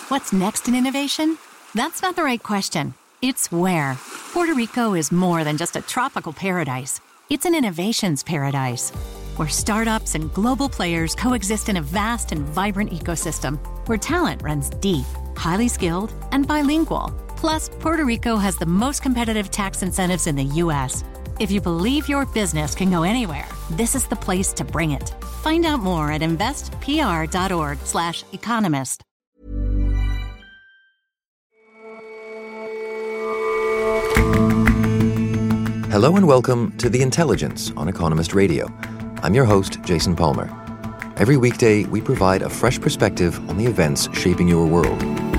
What's next in innovation? That's not the right question. It's where. Puerto Rico is more than just a tropical paradise. It's an innovations paradise, where startups and global players coexist in a vast and vibrant ecosystem, where talent runs deep, highly skilled, and bilingual. Plus, Puerto Rico has the most competitive tax incentives in the U.S. If you believe your business can go anywhere, this is the place to bring it. Find out more at investpr.org/economist. Hello and welcome to The Intelligence on Economist Radio. I'm your host, Jason Palmer. Every weekday, we provide a fresh perspective on the events shaping your world.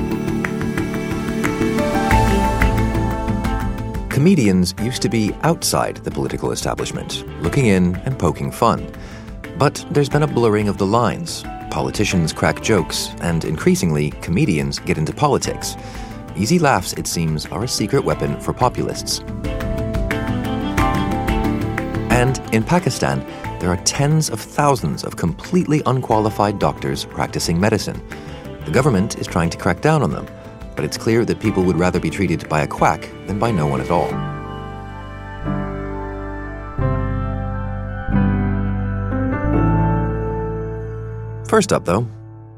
Comedians used to be outside the political establishment, looking in and poking fun. But there's been a blurring of the lines. Politicians crack jokes, and increasingly, comedians get into politics. Easy laughs, it seems, are a secret weapon for populists. And in Pakistan, there are tens of thousands of completely unqualified doctors practicing medicine. The government is trying to crack down on them, but it's clear that people would rather be treated by a quack than by no one at all. First up, though,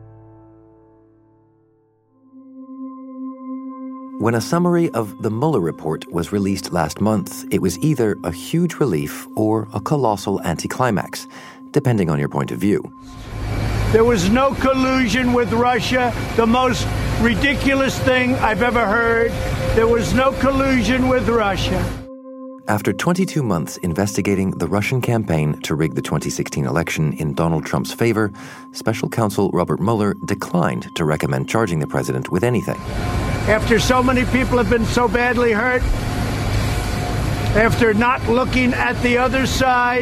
when a summary of the Mueller report was released last month, it was either a huge relief or a colossal anticlimax, depending on your point of view. There was no collusion with Russia, the most ridiculous thing I've ever heard. There was no collusion with Russia. After 22 months investigating the Russian campaign to rig the 2016 election in Donald Trump's favor, Special Counsel Robert Mueller declined to recommend charging the president with anything. After so many people have been so badly hurt, after not looking at the other side.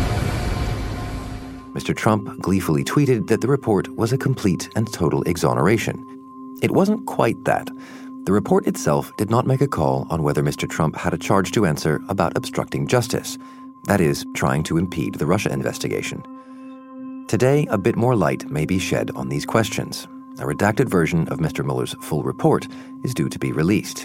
Mr. Trump gleefully tweeted that the report was a complete and total exoneration. It wasn't quite that. The report itself did not make a call on whether Mr. Trump had a charge to answer about obstructing justice, that is, trying to impede the Russia investigation. Today, a bit more light may be shed on these questions. A redacted version of Mr. Mueller's full report is due to be released.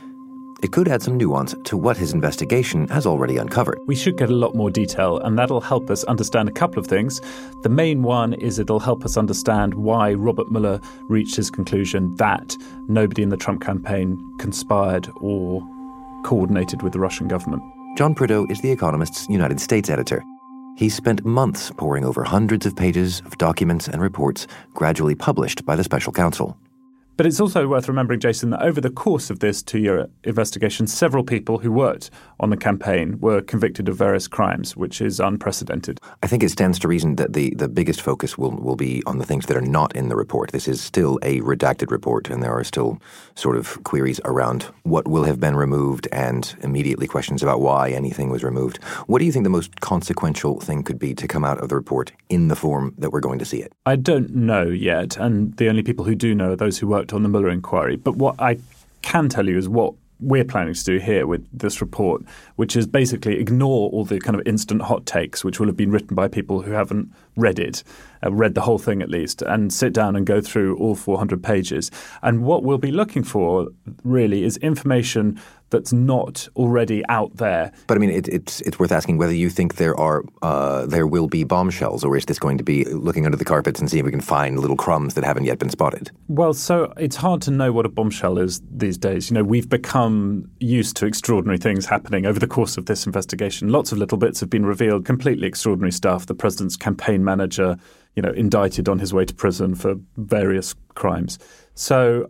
It could add some nuance to what his investigation has already uncovered. We should get a lot more detail, and that'll help us understand a couple of things. The main one is it'll help us understand why Robert Mueller reached his conclusion that nobody in the Trump campaign conspired or coordinated with the Russian government. John Prideaux is The Economist's United States editor. He's spent months poring over hundreds of pages of documents and reports gradually published by the special counsel. But it's also worth remembering, Jason, that over the course of this 2-year investigation, several people who worked on the campaign were convicted of various crimes, which is unprecedented. I think it stands to reason that the biggest focus will be on the things that are not in the report. This is still a redacted report, and there are still sort of queries around what will have been removed and immediately questions about why anything was removed. What do you think the most consequential thing could be to come out of the report in the form that we're going to see it? I don't know yet, and the only people who do know are those who worked on the Mueller inquiry. But what I can tell you is what we're planning to do here with this report, which is basically ignore all the kind of instant hot takes which will have been written by people who haven't read it, read the whole thing at least, and sit down and go through all 400 pages. And what we'll be looking for really is information that's not already out there. But I mean, it's worth asking whether you think there will be bombshells, or is this going to be looking under the carpets and seeing if we can find little crumbs that haven't yet been spotted? Well, so it's hard to know what a bombshell is these days. You know, we've become used to extraordinary things happening over the course of this investigation. Lots of little bits have been revealed, completely extraordinary stuff. The president's campaign manager, indicted on his way to prison for various crimes. So,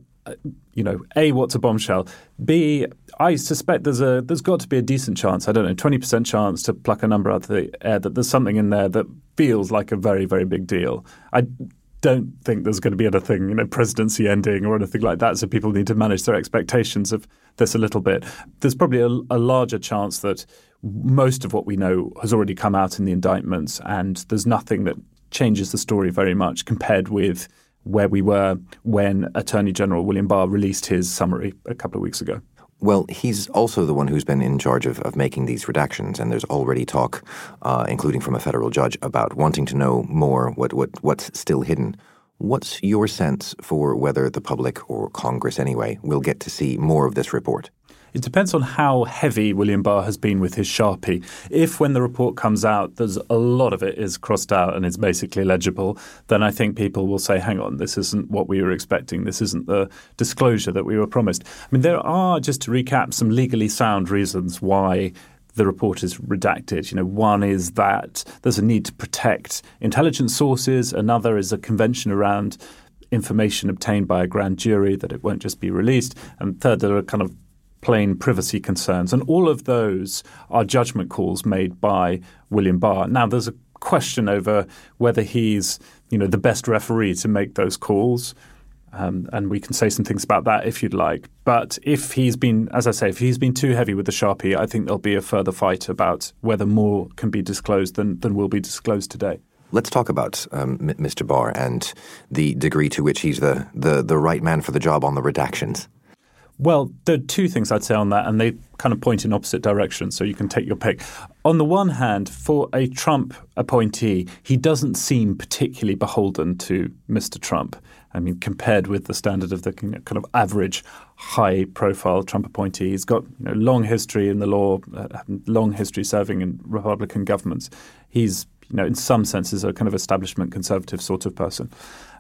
A, what's a bombshell? B, I suspect there's got to be a decent chance, 20% chance to pluck a number out of the air, that there's something in there that feels like a very, very big deal. I don't think there's going to be anything, presidency ending or anything like that, so people need to manage their expectations of this a little bit. There's probably a larger chance that most of what we know has already come out in the indictments, and there's nothing that changes the story very much compared with where we were when Attorney General William Barr released his summary a couple of weeks ago. Well, he's also the one who's been in charge of making these redactions, and there's already talk, including from a federal judge, about wanting to know more, what's still hidden. What's your sense for whether the public, or Congress anyway, will get to see more of this report? It depends on how heavy William Barr has been with his Sharpie. If when the report comes out, there's a lot of it is crossed out and it's basically illegible, then I think people will say, hang on, this isn't what we were expecting. This isn't the disclosure that we were promised. I mean, there are, just to recap, some legally sound reasons why the report is redacted. One is that there's a need to protect intelligence sources. Another is a convention around information obtained by a grand jury, that it won't just be released. And third, there are kind of plain privacy concerns. And all of those are judgment calls made by William Barr. Now, there's a question over whether he's, the best referee to make those calls. And we can say some things about that if you'd like. But if he's been, as I say, if he's been too heavy with the Sharpie, I think there'll be a further fight about whether more can be disclosed than will be disclosed today. Let's talk about Mr. Barr and the degree to which he's the right man for the job on the redactions. Well, there are two things I'd say on that, and they kind of point in opposite directions, so you can take your pick. On the one hand, for a Trump appointee, he doesn't seem particularly beholden to Mr. Trump. I mean, compared with the standard of the kind of average high-profile Trump appointee, he's got long history in the law, long history serving in Republican governments. He's, in some senses, a kind of establishment conservative sort of person.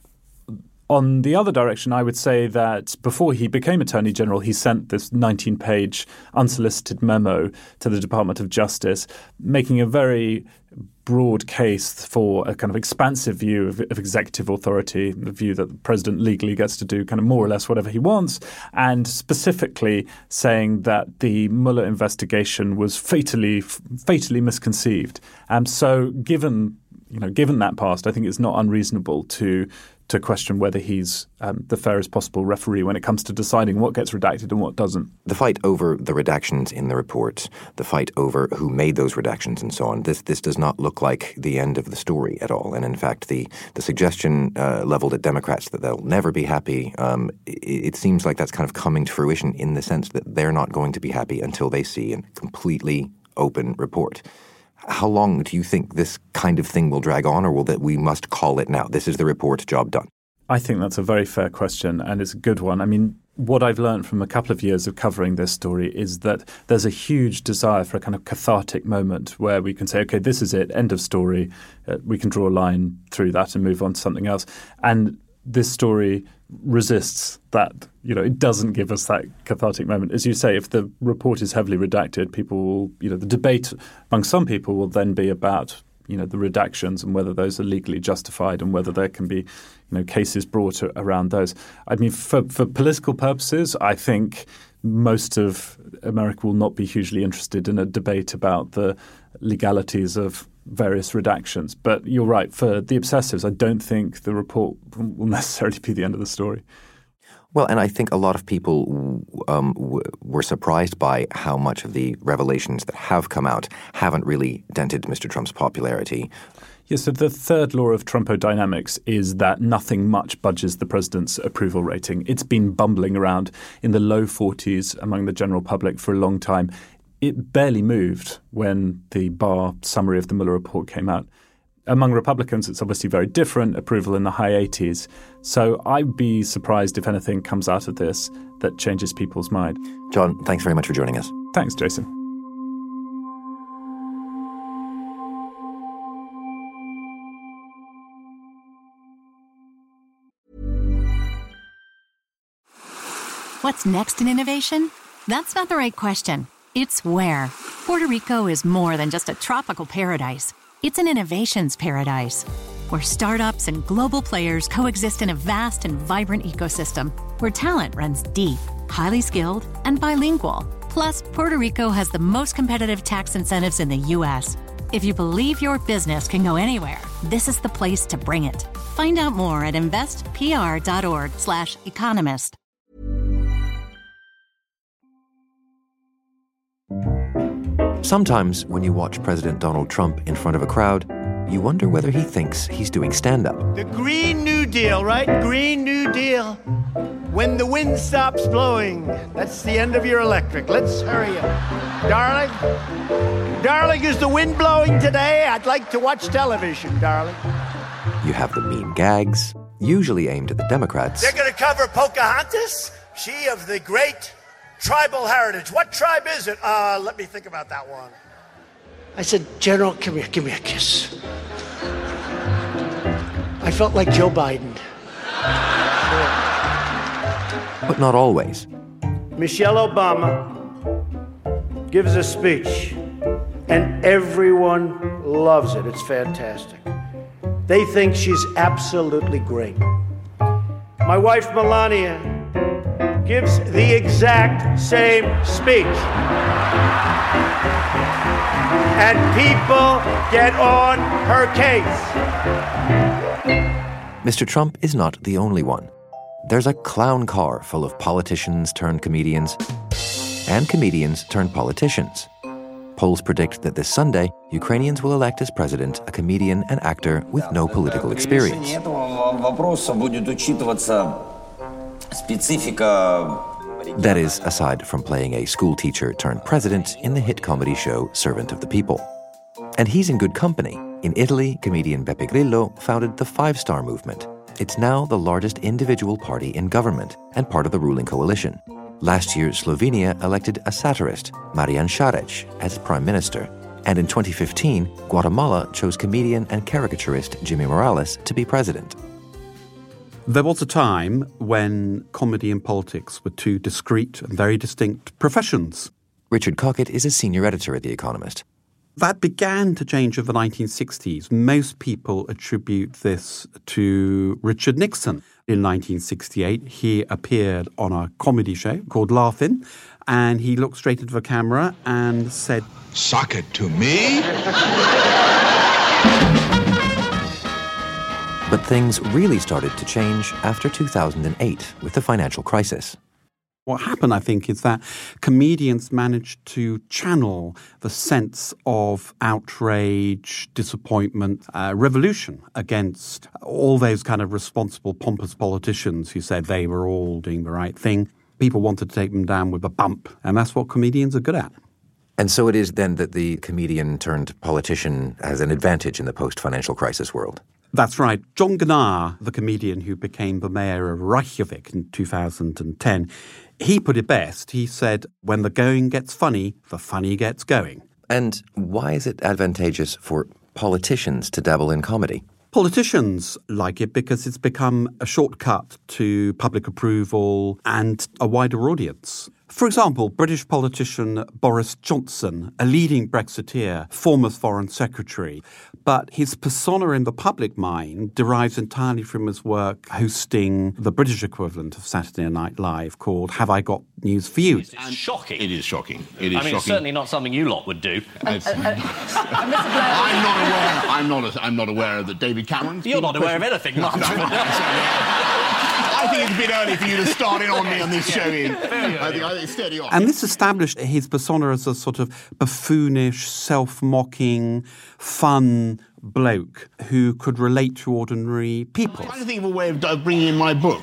On the other direction, I would say that before he became Attorney General, he sent this 19-page unsolicited memo to the Department of Justice, making a very broad case for a kind of expansive view of executive authority, the view that the president legally gets to do kind of more or less whatever he wants, and specifically saying that the Mueller investigation was fatally misconceived. So given that past, I think it's not unreasonable to question whether he's the fairest possible referee when it comes to deciding what gets redacted and what doesn't. The fight over the redactions in the report, the fight over who made those redactions and so on, this does not look like the end of the story at all. And in fact, the suggestion leveled at Democrats that they'll never be happy, it seems like that's kind of coming to fruition in the sense that they're not going to be happy until they see a completely open report. How long do you think this kind of thing will drag on, or will that we must call it now? This is the report, job done. I think that's a very fair question, and it's a good one. I mean, what I've learned from a couple of years of covering this story is that there's a huge desire for a kind of cathartic moment where we can say, okay, this is it, end of story. We can draw a line through that and move on to something else. And this story resists that. It doesn't give us that cathartic moment. As you say, if the report is heavily redacted, people will, the debate among some people will then be about, the redactions and whether those are legally justified and whether there can be, cases brought around those. I mean, for political purposes, I think most of America will not be hugely interested in a debate about the legalities of various redactions. But you're right, for the obsessives, I don't think the report will necessarily be the end of the story. Well, and I think a lot of people were surprised by how much of the revelations that have come out haven't really dented Mr. Trump's popularity. Yes, so the third law of Trumpodynamics is that nothing much budges the president's approval rating. It's been bumbling around in the low 40s among the general public for a long time. It barely moved when the Barr summary of the Mueller report came out. Among Republicans, it's obviously very different, approval in the high 80s. So I'd be surprised if anything comes out of this that changes people's mind. John, thanks very much for joining us. Thanks, Jason. What's next in innovation? That's not the right question. It's where. Puerto Rico is more than just a tropical paradise. It's an innovations paradise, where startups and global players coexist in a vast and vibrant ecosystem, where talent runs deep, highly skilled, and bilingual. Plus, Puerto Rico has the most competitive tax incentives in the U.S. If you believe your business can go anywhere, this is the place to bring it. Find out more at investpr.org/economist. Sometimes when you watch President Donald Trump in front of a crowd, you wonder whether he thinks he's doing stand-up. The Green New Deal, right? Green New Deal. When the wind stops blowing, that's the end of your electric. Let's hurry up. Darling? Darling, is the wind blowing today? I'd like to watch television, darling. You have the mean gags, usually aimed at the Democrats. They're going to cover Pocahontas, she of the great tribal heritage. What tribe is it? Let me think about that one. I said, General, come here, give me a kiss. I felt like Joe Biden. But not always. Michelle Obama gives a speech, and everyone loves it. It's fantastic. They think she's absolutely great. My wife, Melania, gives the exact same speech. And people get on her case. Mr. Trump is not the only one. There's a clown car full of politicians turned comedians and comedians turned politicians. Polls predict that this Sunday, Ukrainians will elect as president a comedian and actor with no political experience. That is, aside from playing a school teacher turned president in the hit comedy show Servant of the People. And he's in good company. In Italy, comedian Beppe Grillo founded the Five Star Movement. It's now the largest individual party in government and part of the ruling coalition. Last year, Slovenia elected a satirist, Marian Šarec, as prime minister. And in 2015, Guatemala chose comedian and caricaturist Jimmy Morales to be president. There was a time when comedy and politics were two discrete and very distinct professions. Richard Cockett is a senior editor at The Economist. That began to change over the 1960s. Most people attribute this to Richard Nixon. In 1968, he appeared on a comedy show called Laugh-In, and he looked straight into the camera and said, "Suck it to me." But things really started to change after 2008 with the financial crisis. What happened, I think, is that comedians managed to channel the sense of outrage, disappointment, revolution against all those kind of responsible, pompous politicians who said they were all doing the right thing. People wanted to take them down with a bump, and that's what comedians are good at. And so it is then that the comedian turned politician has an advantage in the post-financial crisis world. That's right. John Gunnar, the comedian who became the mayor of Reykjavik in 2010, he put it best. He said, when the going gets funny, the funny gets going. And why is it advantageous for politicians to dabble in comedy? Politicians like it because it's become a shortcut to public approval and a wider audience. For example, British politician Boris Johnson, a leading Brexiteer, former foreign secretary, but his persona in the public mind derives entirely from his work hosting the British equivalent of Saturday Night Live called Have I Got News for You? It's shocking. It is shocking. It is shocking. It's certainly not something you lot would do. I'm not aware that David Cameron. You're not aware of anything, Mark. I think it's a bit early for you to start in on me on this show, Ian. I think it's steady on. And this established his persona as a sort of buffoonish, self-mocking, fun bloke who could relate to ordinary people. I'm trying to think of a way of bringing in my book.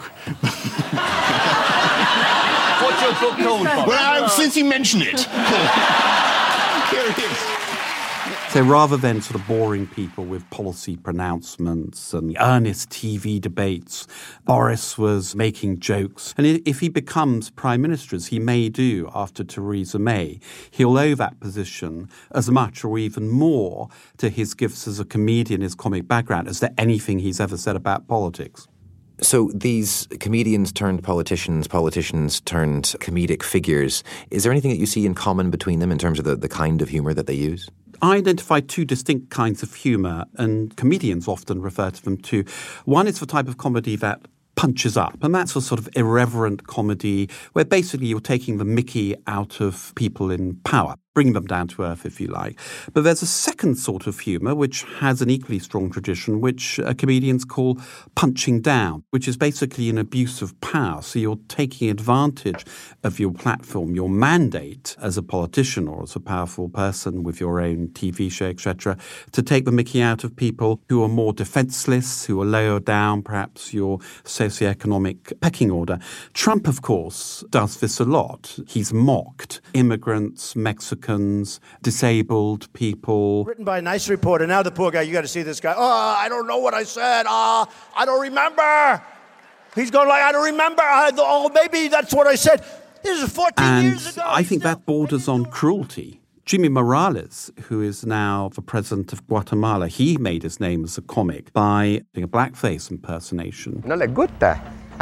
What's your book called, Bob? Well, since you mentioned it. Here it is. So rather than sort of boring people with policy pronouncements and earnest TV debates, Boris was making jokes. And if he becomes Prime Minister, as he may do after Theresa May, he'll owe that position as much or even more to his gifts as a comedian, his comic background, as to anything he's ever said about politics. So these comedians turned politicians, politicians turned comedic figures, is there anything that you see in common between them in terms of the kind of humor that they use? I identify two distinct kinds of humour, and comedians often refer to them too. One is the type of comedy that punches up, and that's a sort of irreverent comedy where basically you're taking the mickey out of people in power, bringing them down to earth, if you like. But there's a second sort of humour which has an equally strong tradition, which comedians call punching down, which is basically an abuse of power. So you're taking advantage of your platform, your mandate as a politician or as a powerful person with your own TV show, etc., to take the mickey out of people who are more defenceless, who are lower down, perhaps your socioeconomic pecking order. Trump, of course, does this a lot. He's mocked immigrants, Mexicans, Africans, disabled people. Written by a nice reporter. Now the poor guy, you got to see this guy. Oh, I don't know what I said. I don't remember. He's going like, I don't remember. Maybe that's what I said. This is 14 years ago. I think that borders on cruelty. Jimmy Morales, who is now the president of Guatemala, he made his name as a comic by doing a blackface impersonation. ¿No les gusta?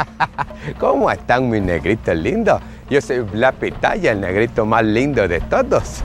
¿Cómo están mis negritos lindos? Yo soy la pitaya, el negrito más lindo de todos.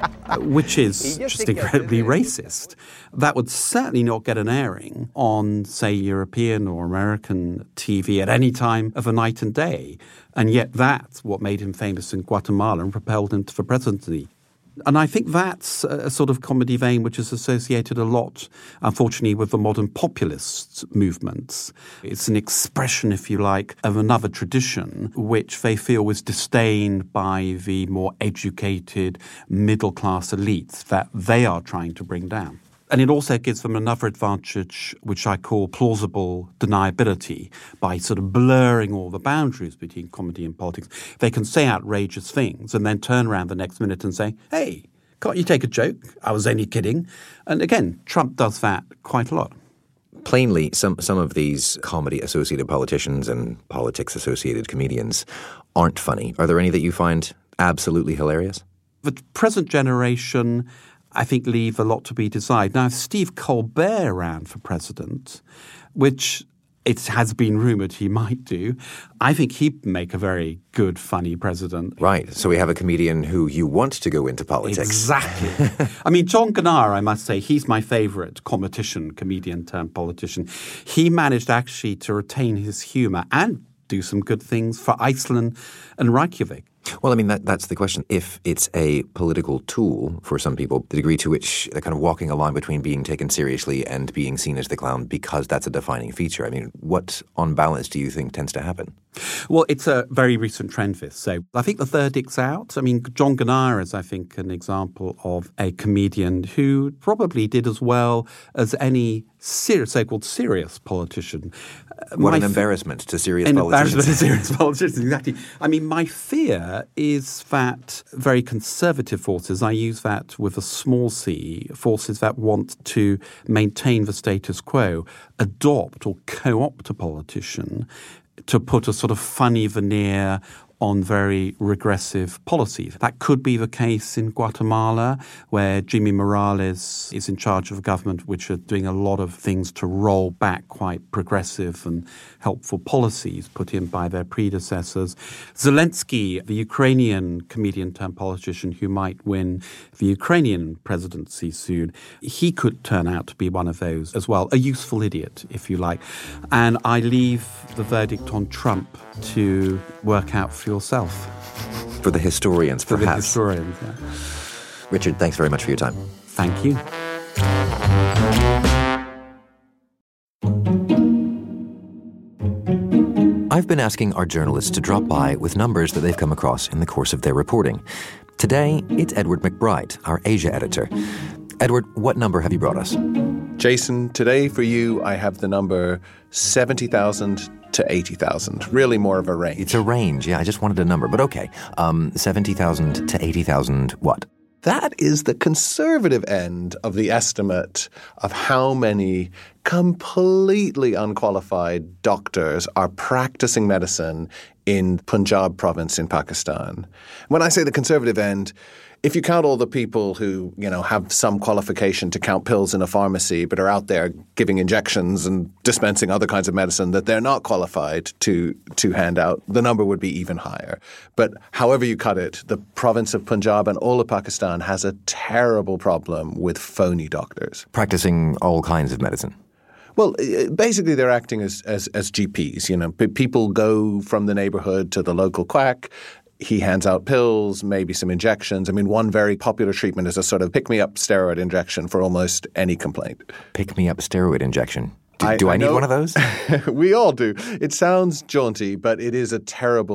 Which is just incredibly racist. That would certainly not get an airing on, say, European or American TV at any time of the night and day. And yet that's what made him famous in Guatemala and propelled him to the presidency. And I think that's a sort of comedy vein which is associated a lot, unfortunately, with the modern populist movements. It's an expression, if you like, of another tradition which they feel was disdained by the more educated middle-class elites that they are trying to bring down. And it also gives them another advantage, which I call plausible deniability, by sort of blurring all the boundaries between comedy and politics. They can say outrageous things and then turn around the next minute and say, hey, can't you take a joke? I was only kidding. And again, Trump does that quite a lot. Plainly, some of these comedy-associated politicians and politics-associated comedians aren't funny. Are there any that you find absolutely hilarious? The present generation, I think, leave a lot to be desired. Now, if Steve Colbert ran for president, which it has been rumoured he might do, I think he'd make a very good, funny president. Right. So we have a comedian who you want to go into politics. Exactly. I mean, John Gunnar, I must say, he's my favourite comedian turned politician. He managed actually to retain his humour and do some good things for Iceland and Reykjavik. Well, I mean, that's the question. If it's a political tool for some people, the degree to which they're kind of walking a line between being taken seriously and being seen as the clown because that's a defining feature. I mean, what, on balance, do you think tends to happen? Well, it's a very recent trend, this. So I think the verdict's out. I mean, John Gunnar is, I think, an example of a comedian who probably did as well as any so-called serious politician. What an embarrassment to serious politicians. An embarrassment to serious politicians, exactly. I mean, my fear is that very conservative forces, I use that with a small c, forces that want to maintain the status quo, adopt or co-opt a politician to put a sort of funny veneer on very regressive policies. That could be the case in Guatemala, where Jimmy Morales is in charge of a government which are doing a lot of things to roll back quite progressive and helpful policies put in by their predecessors. Zelensky, the Ukrainian comedian turned politician who might win the Ukrainian presidency soon, he could turn out to be one of those as well, a useful idiot, if you like. And I leave the verdict on Trump to work out for yourself. For the historians, perhaps. For the historians, yeah. Richard, thanks very much for your time. Thank you. I've been asking our journalists to drop by with numbers that they've come across in the course of their reporting. Today, it's Edward McBride, our Asia editor. Edward, what number have you brought us? Jason, today for you, I have the number 70,000 to 80,000. Really more of a range. It's a range, yeah. I just wanted a number, but okay. 70,000 to 80,000 what? That is the conservative end of the estimate of how many completely unqualified doctors are practicing medicine in Punjab province in Pakistan. When I say the conservative end, if you count all the people who, have some qualification to count pills in a pharmacy but are out there giving injections and dispensing other kinds of medicine that they're not qualified to hand out, the number would be even higher. But however you cut it, the province of Punjab and all of Pakistan has a terrible problem with phony doctors. Practicing all kinds of medicine. Well, basically they're acting as GPs. People go from the neighborhood to the local quack. He hands out pills, maybe some injections. I mean, one very popular treatment is a sort of pick-me-up steroid injection for almost any complaint. Pick-me-up steroid injection. Do I need one of those? We all do. It sounds jaunty, but it is a terrible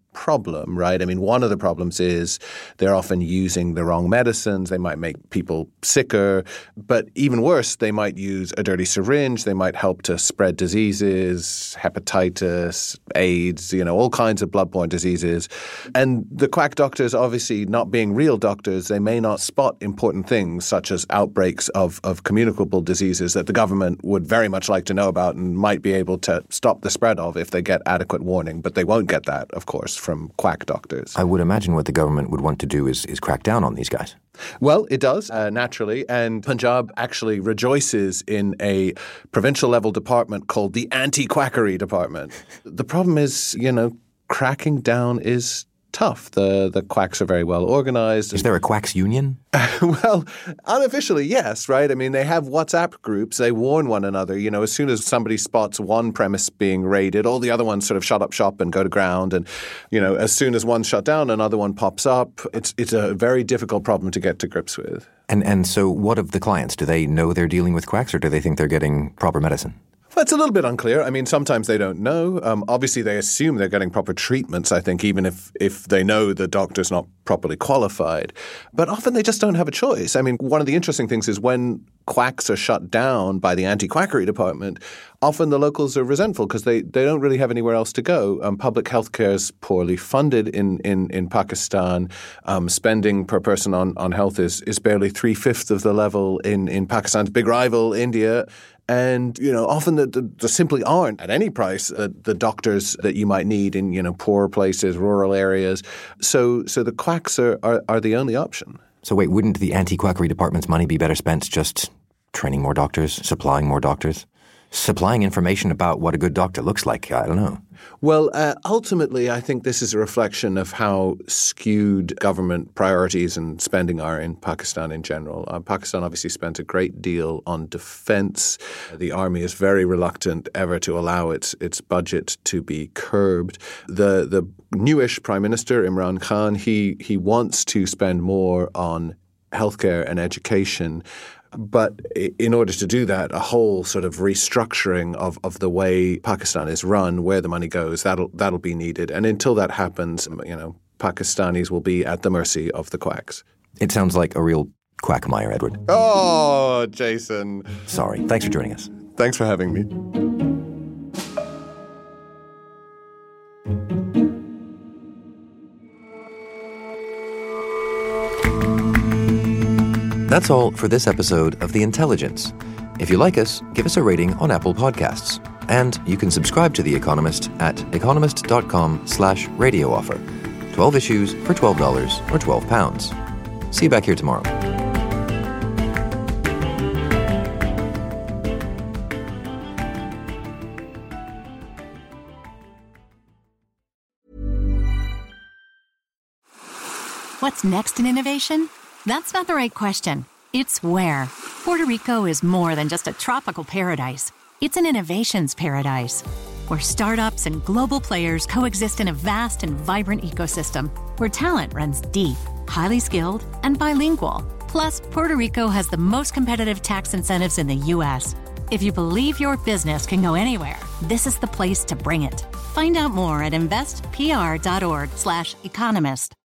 problem, right? I mean, one of the problems is they're often using the wrong medicines. They might make people sicker. But even worse, they might use a dirty syringe. They might help to spread diseases, hepatitis, AIDS, all kinds of bloodborne diseases. And the quack doctors, obviously not being real doctors, they may not spot important things such as outbreaks of communicable diseases that the government would very much like to know about and might be able to stop the spread of if they get adequate warning. But they won't get that, of course, from quack doctors. I would imagine what the government would want to do is crack down on these guys. Well, it does, naturally. And Punjab actually rejoices in a provincial-level department called the Anti-Quackery Department. The problem is, cracking down is tough. The quacks are very well organized. Is there a quacks union? Well, unofficially, yes, right? I mean, they have WhatsApp groups. They warn one another. As soon as somebody spots one premise being raided, all the other ones sort of shut up shop and go to ground. And, as soon as one's shut down, another one pops up. It's a very difficult problem to get to grips with. And so what of the clients? Do they know they're dealing with quacks, or do they think they're getting proper medicine? Well, it's a little bit unclear. I mean, sometimes they don't know. Obviously, they assume they're getting proper treatments, I think, even if they know the doctor's not properly qualified. But often they just don't have a choice. I mean, one of the interesting things is when quacks are shut down by the anti-quackery department, often the locals are resentful because they don't really have anywhere else to go. Public health care is poorly funded in Pakistan. Spending per person on health is barely 3/5 of the level in Pakistan's big rival, India. And, often there simply aren't at any price the doctors that you might need in, poorer places, rural areas. So the quacks are the only option. So wait, wouldn't the anti-quackery department's money be better spent just training more doctors, supplying more doctors, supplying information about what a good doctor looks like? I don't know. Well, ultimately, I think this is a reflection of how skewed government priorities and spending are in Pakistan in general. Pakistan obviously spent a great deal on defense. The army is very reluctant ever to allow its budget to be curbed. The newish Prime Minister, Imran Khan, he wants to spend more on healthcare and education. But in order to do that, a whole sort of restructuring of the way Pakistan is run, where the money goes, that'll be needed. And until that happens, Pakistanis will be at the mercy of the quacks. It sounds like a real quagmire, Edward. Oh, Jason. Sorry. Thanks for joining us. Thanks for having me. That's all for this episode of The Intelligence. If you like us, give us a rating on Apple Podcasts. And you can subscribe to The Economist at economist.com/radio offer. 12 issues for $12 or £12. See you back here tomorrow. What's next in innovation? That's not the right question. It's where. Puerto Rico is more than just a tropical paradise. It's an innovations paradise, where startups and global players coexist in a vast and vibrant ecosystem, where talent runs deep, highly skilled, and bilingual. Plus, Puerto Rico has the most competitive tax incentives in the U.S. If you believe your business can go anywhere, this is the place to bring it. Find out more at investpr.org/economist.